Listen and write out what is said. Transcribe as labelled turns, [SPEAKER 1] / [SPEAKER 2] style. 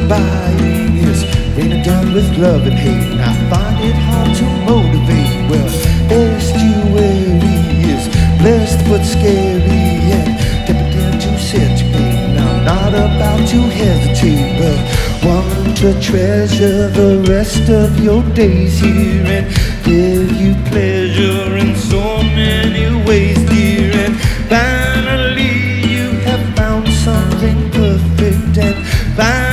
[SPEAKER 1] buying is raining down with love and hate. And I find it hard to motivate. Well, estuary is blessed but scary, and tempted to set your fate. And I'm not about to hesitate. Well, want to treasure the rest of your days here and give you pleasure